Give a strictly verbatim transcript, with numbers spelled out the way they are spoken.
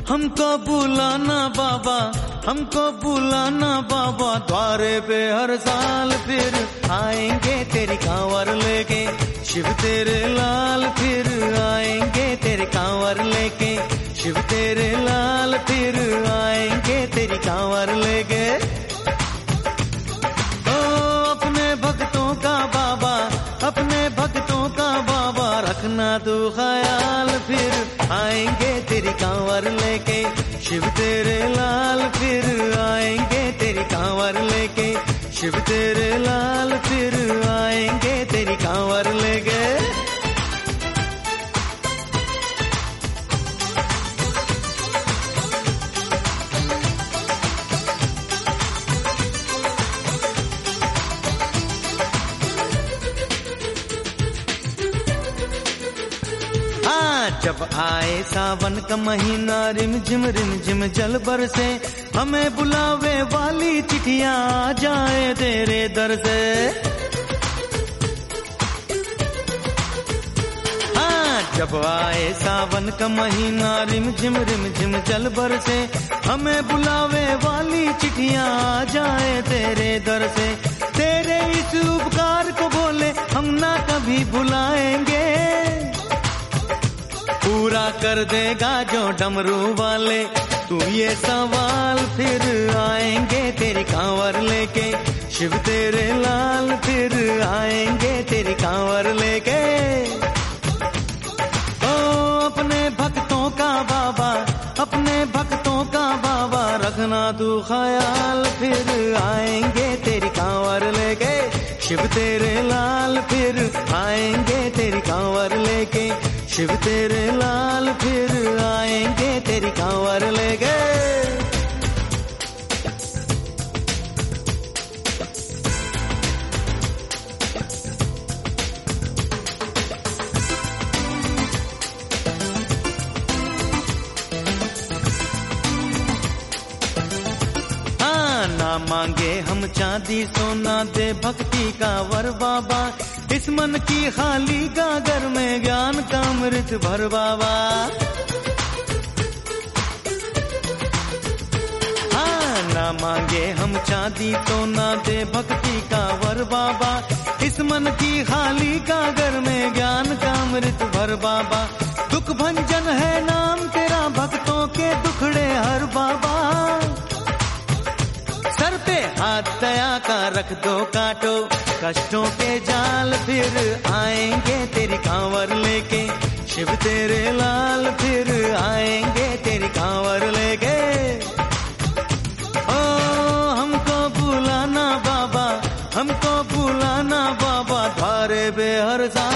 हमको बुलाना बाबा, हमको बुलाना बाबा, द्वारे पे हर साल फिर आएंगे तेरी कांवर लेके, शिव तेरे लाल फिर आएंगे तेरी कांवर लेके, शिव तेरे लाल फिर आएंगे तेरी कांवर लेके। ओ अपने भक्तों का बाबा, अपने भक्तों का बाबा, रखना तू ख्याल फिर आएंगे तेरी कांवर लेके, शिव तेरे लाल फिर आएंगे तेरी कांवर लेके, शिव तेरे लाल फिर आएंगे तेरी कांवर लेके। जब आए सावन का महीना, रिम झिम रिम झिम जल बरसे, हमें बुलावे वाली चिट्ठियां आ जाए तेरे दर से। हाँ, जब आए सावन का महीना, रिम झिम रिम झिम जल बरसे, हमें बुलावे वाली चिट्ठियां आ जाए तेरे दर से। तेरे इस उपकार को बोले हम ना कभी भुलाएंगे, पूरा कर देगा जो डमरू वाले तू ये सवाल, फिर आएंगे तेरी कांवर लेके, शिव तेरे लाल फिर आएंगे तेरी कांवर लेके। ओ अपने भक्तों का बाबा, अपने भक्तों का बाबा, रखना तू ख्याल फिर आएंगे तेरी कांवर लेके, शिव तेरे लाल फिर आएंगे तेरी कांवर लेके, शिव तेरे लाल फिर आएंगे तेरी कांवर लेके। हाँ, ना मांगे हम चांदी सोना, दे भक्ति का वर बाबा, इस मन की खाली गागर में ज्ञान का अमृत भर बाबा। हाँ, ना मांगे हम चांदी सोना, दे भक्ति का वर बाबा, इस मन की खाली गागर में ज्ञान का अमृत भर बाबा। दुख भंजन है नाम तेरा, भक्तों के दुखड़े हर बाबा, सर पे हाथ दया का रख दो काटो कष्टों के जाल, फिर आएंगे तेरी कांवर लेके, शिव तेरे लाल फिर आएंगे तेरी कांवर लेके। ओ हमको बुलाना बाबा, हमको बुलाना बाबा, द्वारे पे हर साल